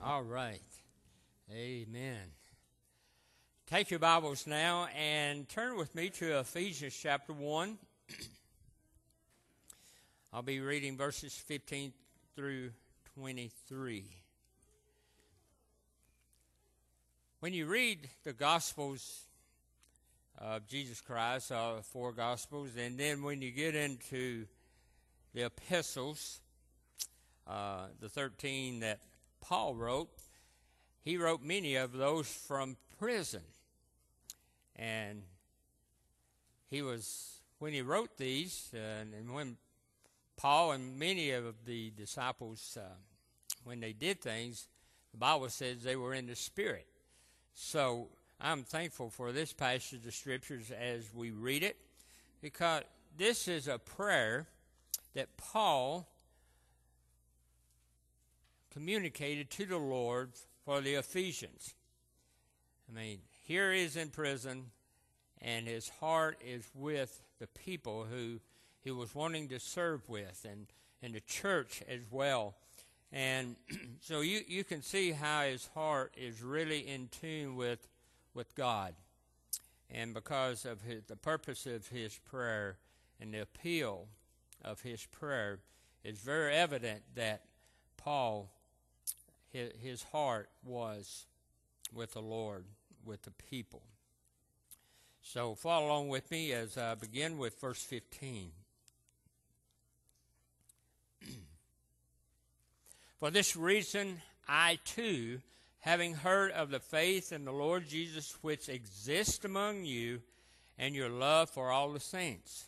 All right. Amen. Take your Bibles now and turn with me to Ephesians chapter 1. I'll be reading verses 15 through 23. When you read the Gospels of Jesus Christ, the four Gospels, and then when you get into the epistles, the 13 that Paul wrote, he wrote many of those from prison. And when he wrote these, and when Paul and many of the disciples, when they did things, the Bible says they were in the Spirit. So I'm thankful for this passage of Scriptures as we read it, because this is a prayer that Paul communicated to the Lord for the Ephesians. I mean, here he is in prison, and his heart is with the people who he was wanting to serve with, and the church as well. And so you can see how his heart is really in tune with God. And because of the purpose of his prayer and the appeal of his prayer, it's very evident that Paul, his heart was with the Lord, with the people. So follow along with me as I begin with verse 15. For this reason, I too, having heard of the faith in the Lord Jesus which exists among you, and your love for all the saints.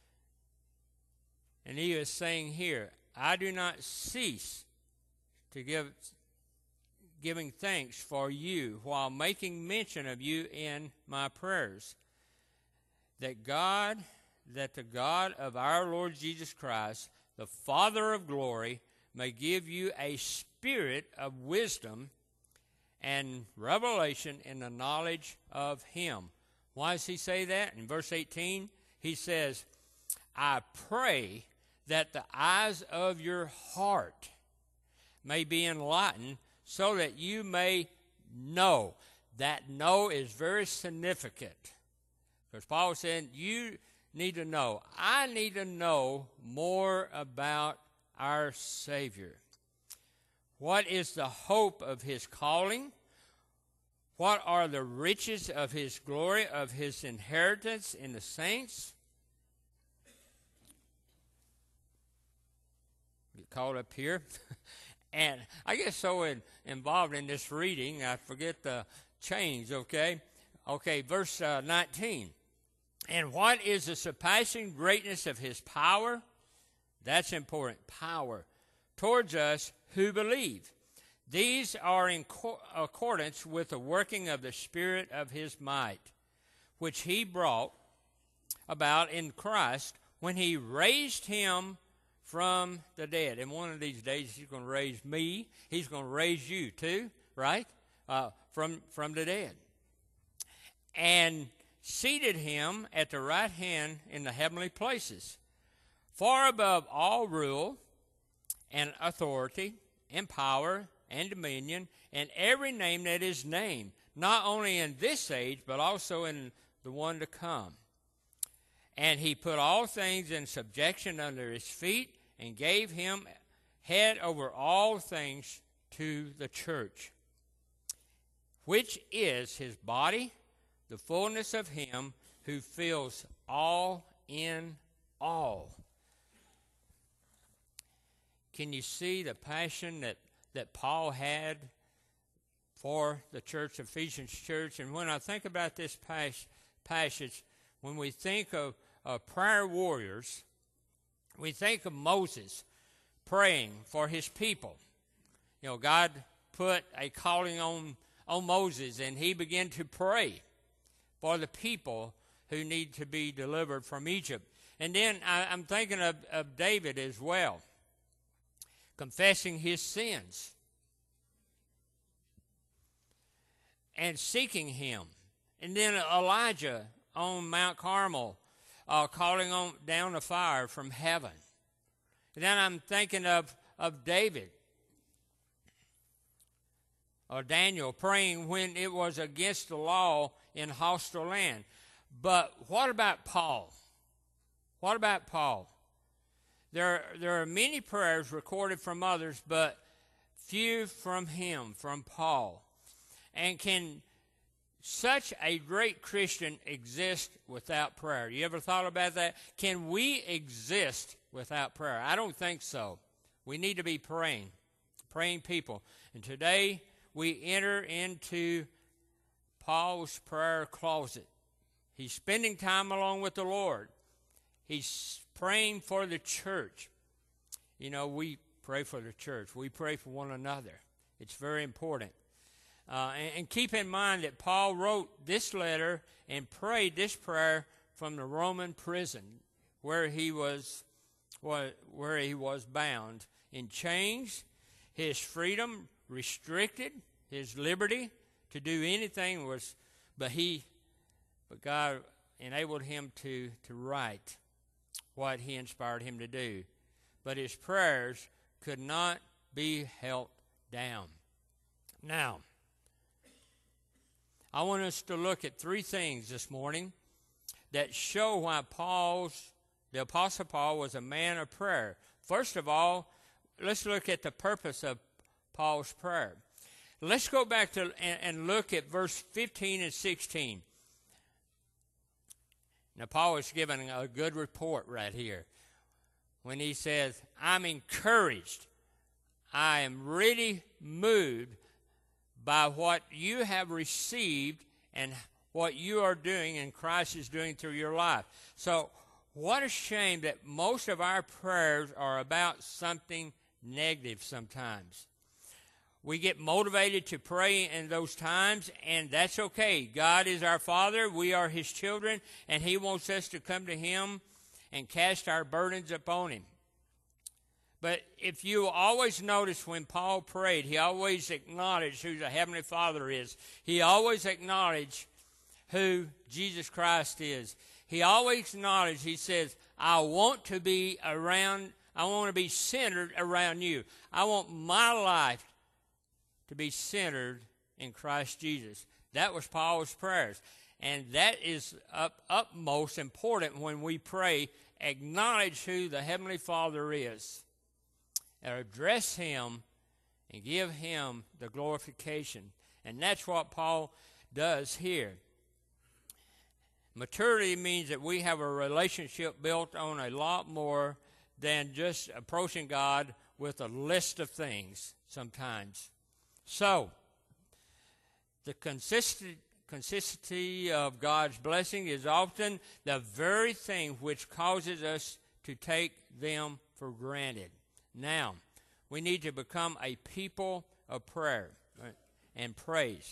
And he is saying here, I do not cease to giving thanks for you while making mention of you in my prayers, that the God of our Lord Jesus Christ, the Father of glory, may give you a spirit of wisdom and revelation in the knowledge of him. Why does he say that? In verse 18, he says, I pray that the eyes of your heart may be enlightened, so that you may know. That know is very significant. Because Paul said, you need to know. I need to know more about our Savior. What is the hope of his calling? What are the riches of his glory, of his inheritance in the saints? Get caught up here. And I get so involved in this reading, I forget the change, okay? Okay, verse 19. And what is the surpassing greatness of his power? That's important, power. Towards us who believe. These are in accordance with the working of the Spirit of his might, which he brought about in Christ when he raised him from the dead. And one of these days he's going to raise me. He's going to raise you too, right? From the dead. And seated him at the right hand in the heavenly places, far above all rule and authority and power and dominion and every name that is named, not only in this age but also in the one to come. And he put all things in subjection under his feet, and gave him head over all things to the church, which is his body, the fullness of him who fills all in all. Can you see the passion that Paul had for the church, Ephesians church? And when I think about this passage, when we think of prayer warriors, we think of Moses praying for his people. You know, God put a calling on Moses, and he began to pray for the people who need to be delivered from Egypt. And then I'm thinking of David as well, confessing his sins and seeking him. And then Elijah on Mount Carmel, calling on down the fire from heaven. And then I'm thinking of David or Daniel praying when it was against the law in hostile land. But what about Paul? What about Paul? There are many prayers recorded from others, but few from him, from Paul. And can such a great Christian exist without prayer? You ever thought about that? Can we exist without prayer? I don't think so. We need to be praying people. And today we enter into Paul's prayer closet. He's spending time along with the Lord. He's praying for the church. You know, we pray for the church. We pray for one another. It's very important. And keep in mind that Paul wrote this letter and prayed this prayer from the Roman prison where he was bound in chains, his freedom restricted, his liberty to do anything was, but God enabled him to write what he inspired him to do. But his prayers could not be held down. Now, I want us to look at three things this morning that show why the Apostle Paul was a man of prayer. First of all, let's look at the purpose of Paul's prayer. Let's go back to and look at verse 15 and 16. Now, Paul is giving a good report right here when he says, I'm encouraged. I am really moved by what you have received and what you are doing and Christ is doing through your life. So, what a shame that most of our prayers are about something negative sometimes. We get motivated to pray in those times, and that's okay. God is our Father. We are His children, and He wants us to come to Him and cast our burdens upon Him. But if you always notice when Paul prayed, he always acknowledged who the Heavenly Father is. He always acknowledged who Jesus Christ is. He always acknowledged, he says, I want to be centered around you. I want my life to be centered in Christ Jesus. That was Paul's prayers. And that is utmost important when we pray. Acknowledge who the Heavenly Father is. And address Him and give Him the glorification. And that's what Paul does here. Maturity means that we have a relationship built on a lot more than just approaching God with a list of things sometimes. So, the consistency of God's blessing is often the very thing which causes us to take them for granted. Now, we need to become a people of prayer and praise.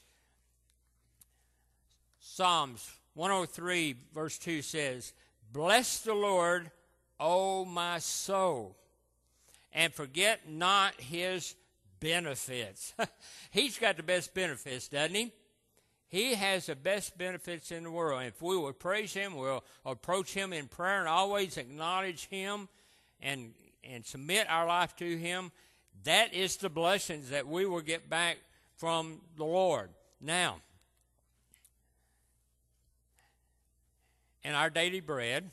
Psalms 103 verse 2 says, Bless the Lord, O my soul, and forget not His benefits. He's got the best benefits, doesn't He? He has the best benefits in the world. And if we will praise Him, we'll approach Him in prayer and always acknowledge Him and submit our life to Him, that is the blessings that we will get back from the Lord. Now, in our daily bread,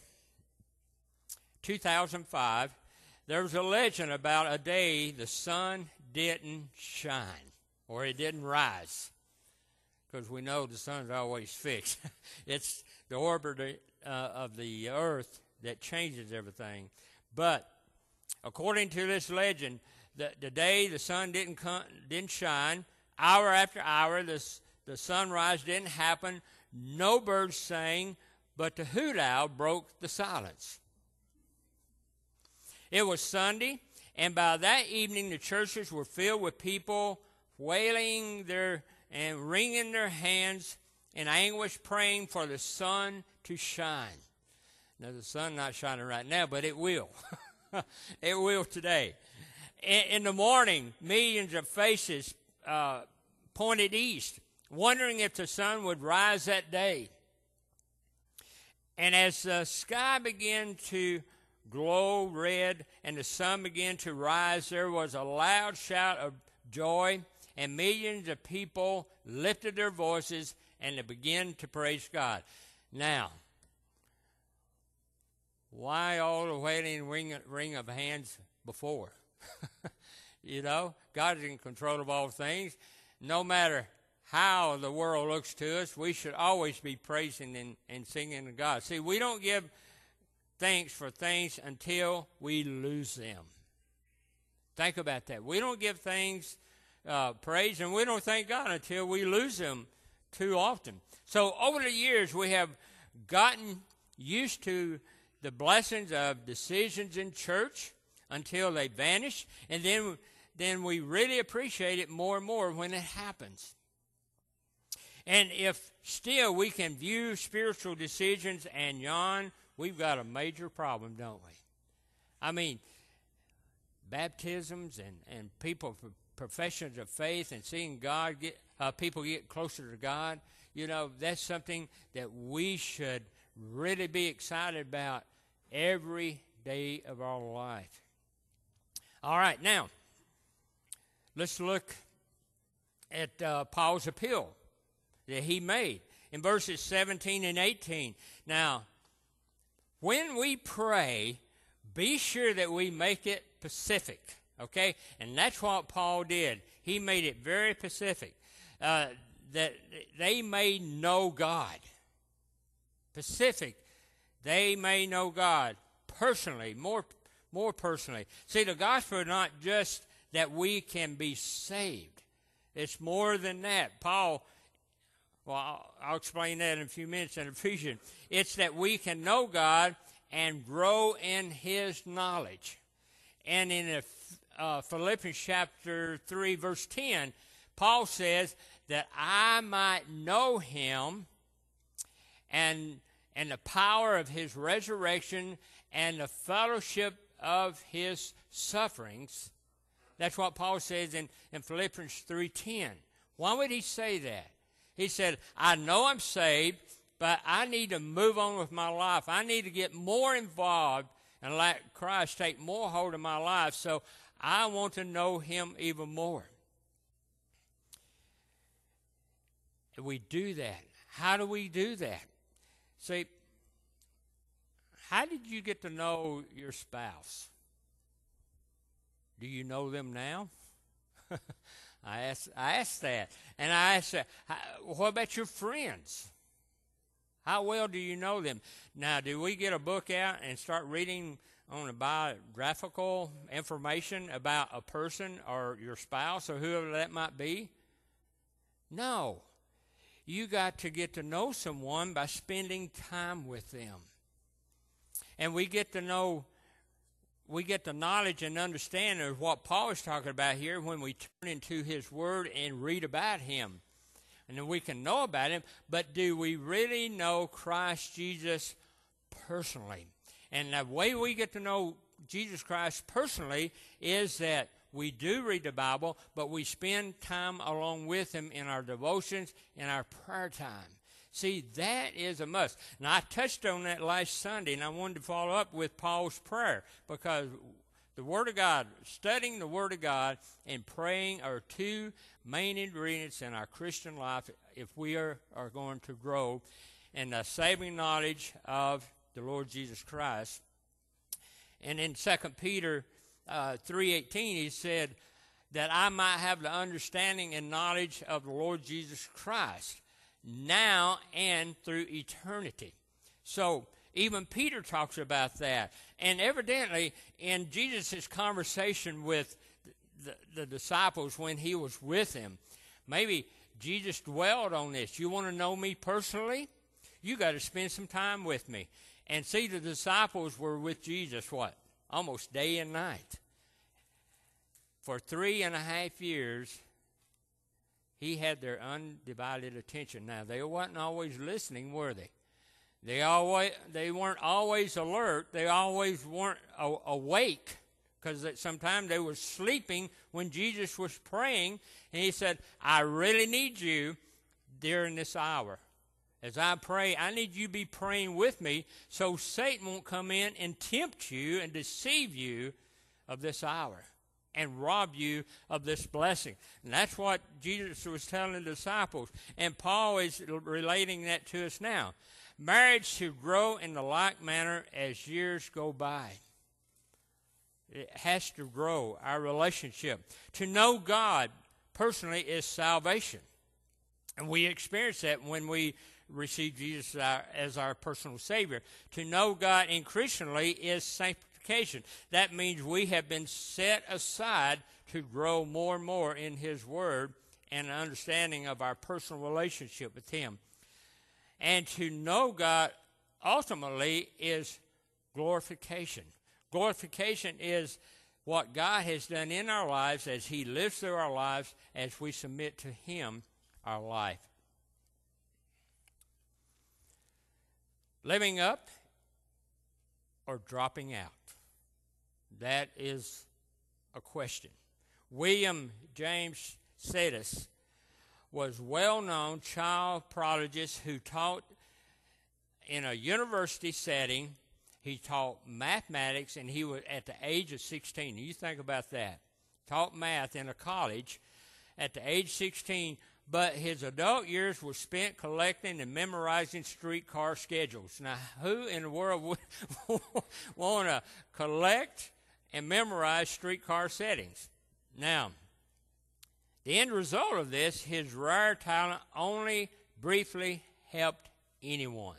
2005, there was a legend about a day the sun didn't shine, or it didn't rise, because we know the sun's always fixed. It's the orbit of the earth that changes everything. But according to this legend, the day the sun didn't shine, hour after hour, the sunrise didn't happen. No birds sang, but the hoot owl broke the silence. It was Sunday, and by that evening, the churches were filled with people wailing and wringing their hands in anguish, praying for the sun to shine. Now, the sun's not shining right now, but it will. It will today. In the morning, millions of faces pointed east, wondering if the sun would rise that day. And as the sky began to glow red and the sun began to rise, there was a loud shout of joy and millions of people lifted their voices and they began to praise God. Now, why all the wailing ring of hands before? You know, God is in control of all things. No matter how the world looks to us, we should always be praising and singing to God. See, we don't give thanks for things until we lose them. Think about that. We don't give things praise, and we don't thank God until we lose them too often. So over the years, we have gotten used to the blessings of decisions in church until they vanish, and then we really appreciate it more and more when it happens. And if still we can view spiritual decisions and yawn, we've got a major problem, don't we? I mean, baptisms and people professions of faith and seeing God people get closer to God, you know, that's something that we should really be excited about every day of our life. All right, now, let's look at Paul's appeal that he made in verses 17 and 18. Now, when we pray, be sure that we make it specific, okay? And that's what Paul did. He made it very specific, that they may know God. Specific, they may know God personally, more personally. See, the gospel is not just that we can be saved. It's more than that. Paul, well, I'll explain that in a few minutes in Ephesians. It's that we can know God and grow in His knowledge. And in Philippians chapter 3, verse 10, Paul says that I might know Him and the power of His resurrection and the fellowship of His sufferings. That's what Paul says in Philippians 3:10. Why would he say that? He said, I know I'm saved, but I need to move on with my life. I need to get more involved and let Christ take more hold of my life, so I want to know Him even more. We do that. How do we do that? See, how did you get to know your spouse? Do you know them now? I asked that. And I asked, what about your friends? How well do you know them? Now, do we get a book out and start reading on the biographical information about a person or your spouse or whoever that might be? No. You got to get to know someone by spending time with them. And we get the knowledge and understanding of what Paul is talking about here when we turn into his word and read about him. And then we can know about him, but do we really know Christ Jesus personally? And the way we get to know Jesus Christ personally is that we do read the Bible, but we spend time along with him in our devotions, in our prayer time. See, that is a must. Now, I touched on that last Sunday, and I wanted to follow up with Paul's prayer, because the Word of God, studying the Word of God and praying are two main ingredients in our Christian life if we are going to grow in the saving knowledge of the Lord Jesus Christ. And in 2 Peter 3:18, he said that I might have the understanding and knowledge of the Lord Jesus Christ, now and through eternity. So even Peter talks about that. And evidently, in Jesus' conversation with the disciples when he was with them, maybe Jesus dwelled on this. You want to know me personally? You got to spend some time with me. And see, the disciples were with Jesus, what? Almost day and night. For 3.5 years, he had their undivided attention. Now, they wasn't always listening, were they? They weren't always alert. They always weren't awake, because sometimes they were sleeping when Jesus was praying. And he said, I really need you during this hour. As I pray, I need you to be praying with me so Satan won't come in and tempt you and deceive you of this hour. and rob you of this blessing. And that's what Jesus was telling the disciples. And Paul is relating that to us now. Marriage should grow in the like manner as years go by. It has to grow, our relationship. To know God personally is salvation. And we experience that when we receive Jesus as our personal Savior. To know God increasingly is sanctification. That means we have been set aside to grow more and more in His Word and an understanding of our personal relationship with Him. And to know God ultimately is glorification. Glorification is what God has done in our lives as He lives through our lives as we submit to Him our life. Living up or dropping out? That is a question. William James Sidis was a well-known child prodigy who taught in a university setting. He taught mathematics, and he was at the age of 16. You think about that. Taught math in a college at the age of 16, but his adult years were spent collecting and memorizing streetcar schedules. Now, who in the world would want to collect and memorize streetcar settings? Now, the end result of this, his rare talent only briefly helped anyone.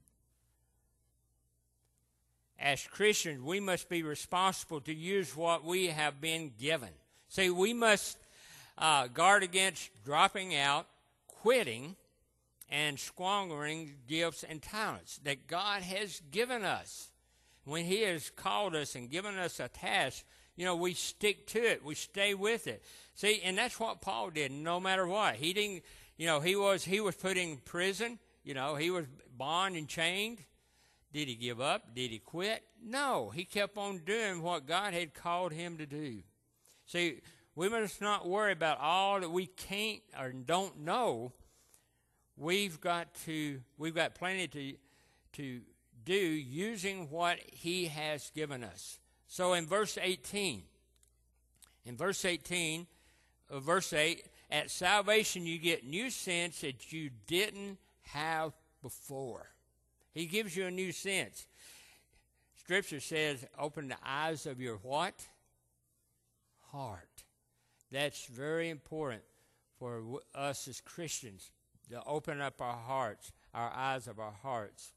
As Christians, we must be responsible to use what we have been given. See, we must guard against dropping out, quitting, and squandering gifts and talents that God has given us. When He has called us and given us a task, we stick to it. We stay with it. See, and that's what Paul did no matter what. He didn't, he was put in prison. He was bound and chained. Did he give up? Did he quit? No, he kept on doing what God had called him to do. See, we must not worry about all that we can't or don't know. We've got plenty to do using what He has given us. So in verse 8, at salvation you get new sense that you didn't have before. He gives you a new sense. Scripture says, open the eyes of your what? Heart. That's very important for us as Christians, to open up our hearts, our eyes of our hearts.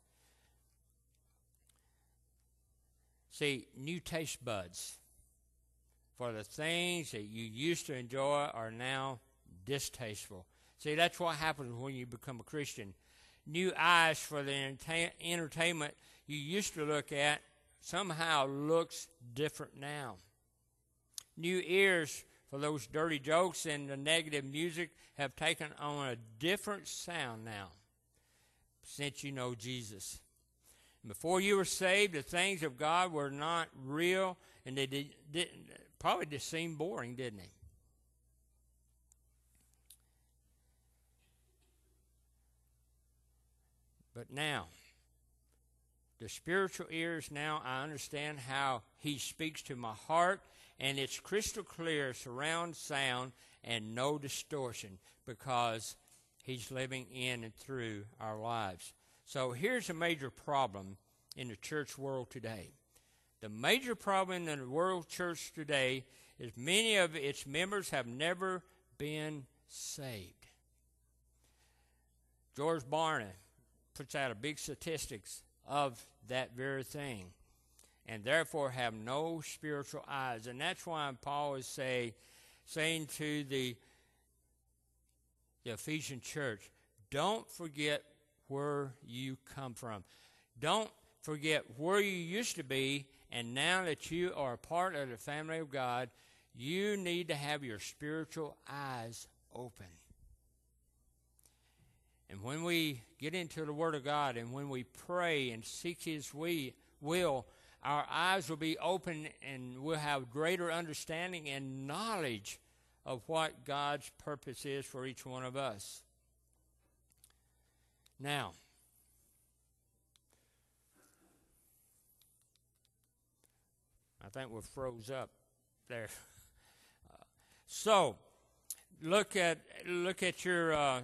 See, new taste buds for the things that you used to enjoy are now distasteful. See, that's what happens when you become a Christian. New eyes for the entertainment you used to look at somehow looks different now. New ears for those dirty jokes and the negative music have taken on a different sound now since you know Jesus. Before you were saved, the things of God were not real, and they probably just seemed boring, didn't they? But now, the spiritual ears, now I understand how He speaks to my heart, and it's crystal clear surround sound and no distortion because He's living in and through our lives. So here's a major problem in the church world today. The major problem in the world church today is many of its members have never been saved. George Barna puts out a big statistics of that very thing, and therefore have no spiritual eyes. And that's why Paul is saying to the Ephesian church, don't forget where you come from. Don't forget where you used to be, and now that you are a part of the family of God, you need to have your spiritual eyes open. And when we get into the Word of God and when we pray and seek His will, our eyes will be open and we'll have greater understanding and knowledge of what God's purpose is for each one of us. Now, I think we're froze up there. So, look at your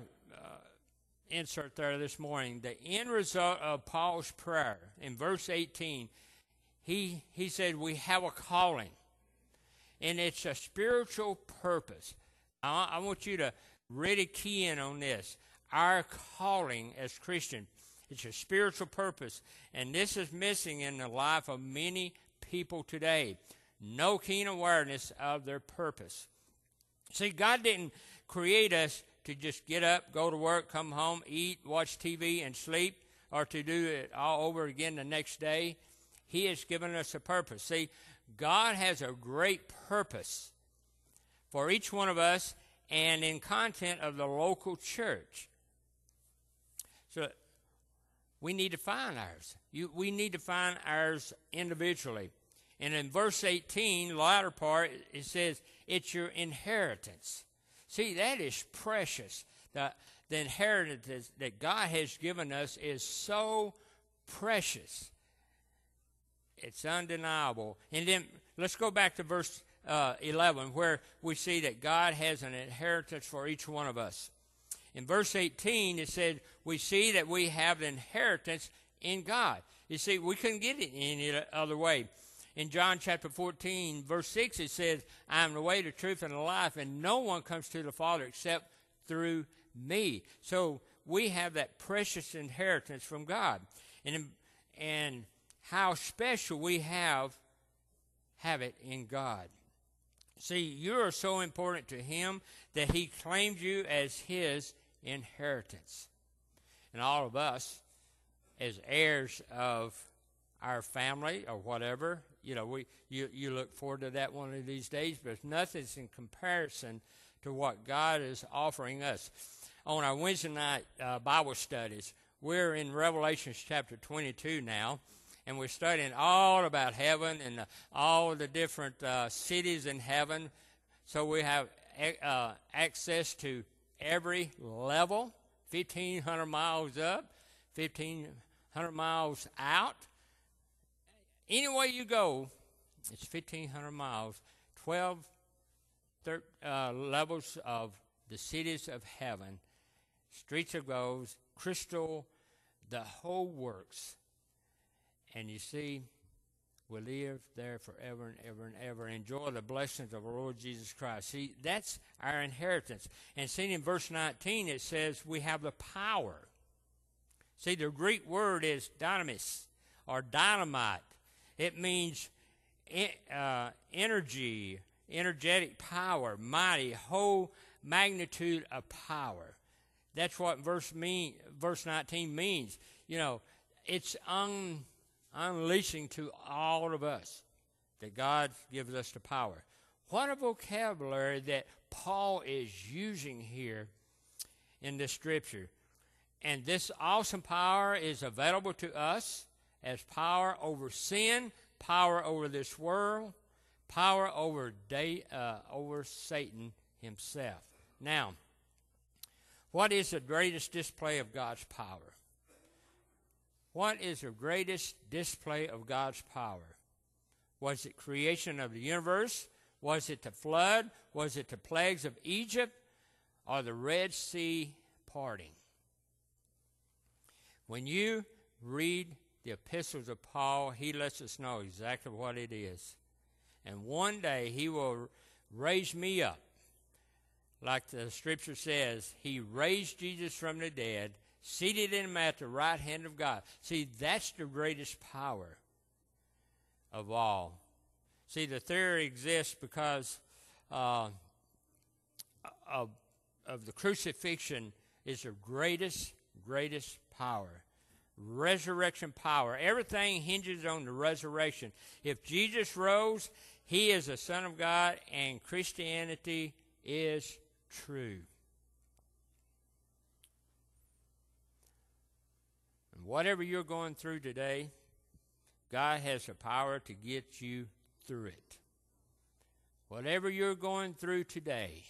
insert there this morning. The end result of Paul's prayer in verse 18, he said we have a calling, and it's a spiritual purpose. I want you to really key in on this. Our calling as Christians, it's a spiritual purpose, and this is missing in the life of many people today. No keen awareness of their purpose. See, God didn't create us to just get up, go to work, come home, eat, watch TV, and sleep, or to do it all over again the next day. He has given us a purpose. See, God has a great purpose for each one of us and in content of the local church. So we need to find ours. We need to find ours individually. And in verse 18, the latter part, it says, it's your inheritance. See, that is precious. The inheritance that God has given us is so precious. It's undeniable. And then let's go back to verse 11, where we see that God has an inheritance for each one of us. In verse 18, it said, we see that we have an inheritance in God. You see, we couldn't get it any other way. In John chapter 14, verse 6, it says, I am the way, the truth, and the life, and no one comes to the Father except through me. So we have that precious inheritance from God. And how special we have it in God. See, you are so important to Him that He claims you as His inheritance. And all of us, as heirs of our family or whatever, you look forward to that one of these days, but nothing's in comparison to what God is offering us. On our Wednesday night Bible studies, we're in Revelation chapter 22 now, and we're studying all about heaven and all the different cities in heaven. So we have access to every level, 1,500 miles up, 1,500 miles out. Any way you go, it's 1,500 miles, 12 levels of the cities of heaven, streets of gold, crystal, the whole works. And you see, we live there forever and ever and ever. Enjoy the blessings of our Lord Jesus Christ. See, that's our inheritance. And see, in verse 19, it says we have the power. See, the Greek word is dynamis, or dynamite. It means energy, energetic power, mighty, whole magnitude of power. That's what verse 19 means. It's unleashing to all of us that God gives us the power. What a vocabulary that Paul is using here in this scripture. And this awesome power is available to us as power over sin, power over this world, power over Satan himself. Now, what is the greatest display of God's power? What is the greatest display of God's power? Was it creation of the universe? Was it the flood? Was it the plagues of Egypt? Or the Red Sea parting? When you read the epistles of Paul, he lets us know exactly what it is. And one day he will raise me up. Like the scripture says, he raised Jesus from the dead, seated him at the right hand of God. See, that's the greatest power of all. See, the theory exists because of the crucifixion is the greatest power. Resurrection power. Everything hinges on the resurrection. If Jesus rose, he is the Son of God, and Christianity is true. And whatever you're going through today, God has the power to get you through it. Whatever you're going through today,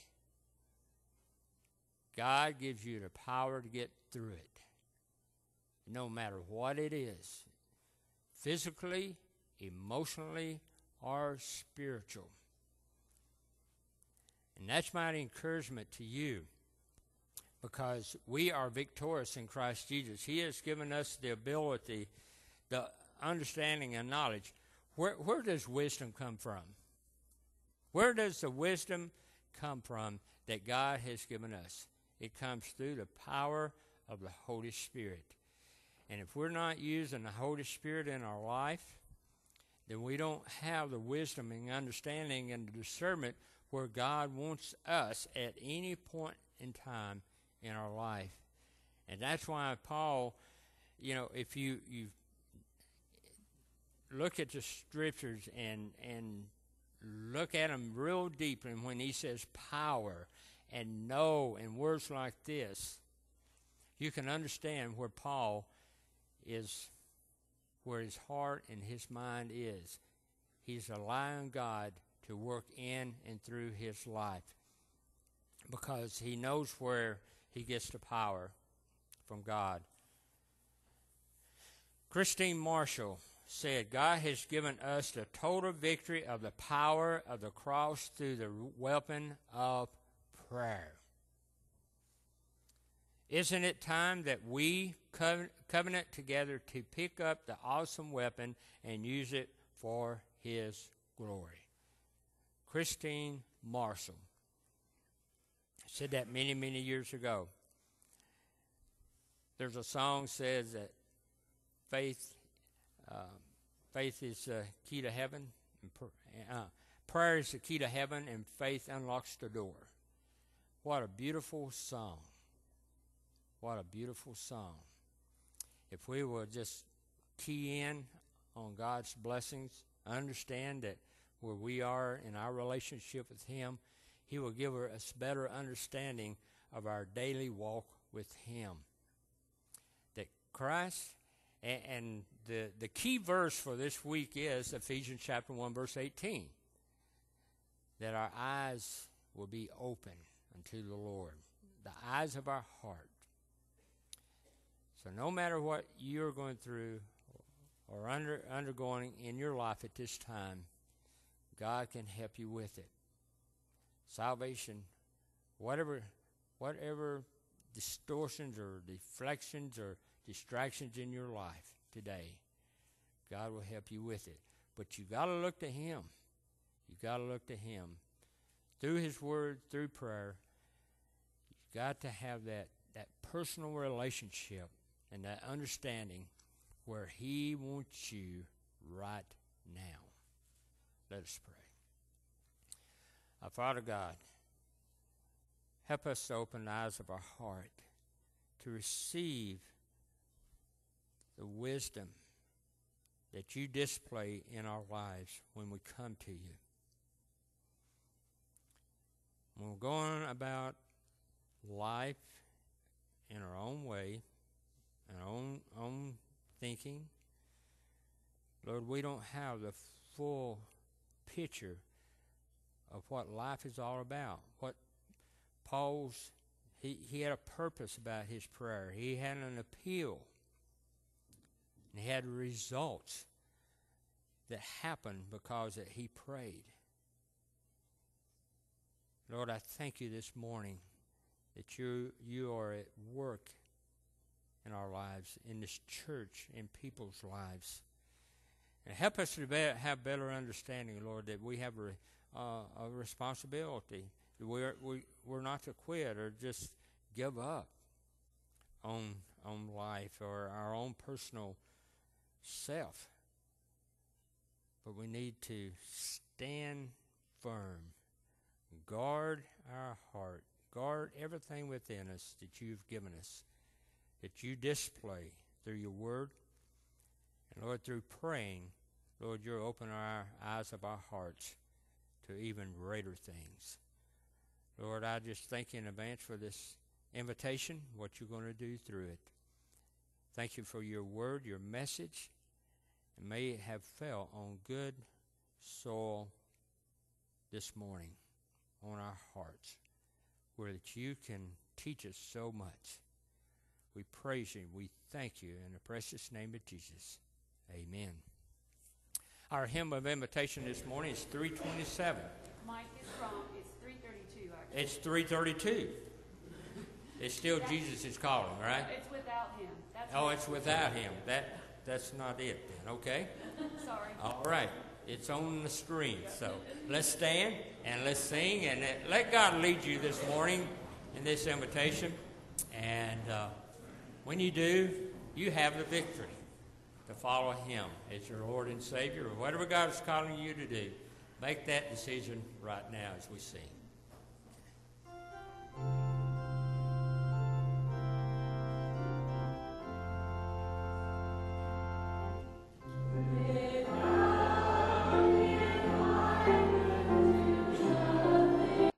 God gives you the power to get through it. No matter what it is, physically, emotionally, or spiritual. And that's my encouragement to you, because we are victorious in Christ Jesus. He has given us the ability, the understanding and knowledge. Where does wisdom come from? Where does the wisdom come from that God has given us? It comes through the power of the Holy Spirit. And if we're not using the Holy Spirit in our life, then we don't have the wisdom and understanding and the discernment where God wants us at any point in time in our life. And that's why Paul, if you look at the scriptures and look at them real deeply, and when he says power and know and words like this, you can understand where Paul is, where his heart and his mind is. He's allowing God to work in and through his life, because he knows where he gets the power from God. Christine Marshall said, God has given us the total victory of the power of the cross through the weapon of prayer. Isn't it time that we covenant together to pick up the awesome weapon and use it for his glory? Christine Marshall said that many, many years ago. There's a song that says that faith is the key to heaven. Prayer is the key to heaven, and faith unlocks the door. What a beautiful song. What a beautiful song. If we would just key in on God's blessings, understand that where we are in our relationship with him, he will give us better understanding of our daily walk with him. That Christ, and the key verse for this week is Ephesians chapter 1, verse 18. That our eyes will be open unto the Lord. The eyes of our heart. So no matter what you're going through or undergoing in your life at this time, God can help you with it. Salvation, whatever distortions or deflections or distractions in your life today, God will help you with it. But you got to look to him. You got to look to him. Through his word, through prayer, you've got to have that personal relationship and that understanding where he wants you right now. Let us pray. Our Father God, help us to open the eyes of our heart to receive the wisdom that you display in our lives when we come to you. When we're going about life in our own way, in our own thinking, Lord, we don't have the full picture of what life is all about. What Paul's, he had a purpose about his prayer. He had an appeal. And he had results that happened because that he prayed. Lord, I thank you this morning that you are at work in our lives, in this church, in people's lives. And help us to have better understanding, Lord, that we have a responsibility. We're not to quit or just give up on life or our own personal self. But we need to stand firm. Guard our heart. Guard everything within us that you've given us, that you display through your word. And Lord, through praying, Lord, you'll open our eyes of our hearts to even greater things. Lord, I just thank you in advance for this invitation, what you're going to do through it. Thank you for your word, your message, and may it have fell on good soil this morning on our hearts, where that you can teach us so much. We praise you. We thank you in the precious name of Jesus. Amen. Our hymn of invitation this morning is 327. Mike, his prompt is 332. It's 3:32. It's still Jesus is calling, right? It's without him. That's It's without him. That's not it then, okay? Sorry. All right. It's on the screen. So let's stand and let's sing and let God lead you this morning in this invitation. And when you do, you have the victory to follow him as your Lord and Savior, or whatever God is calling you to do. Make that decision right now as we sing.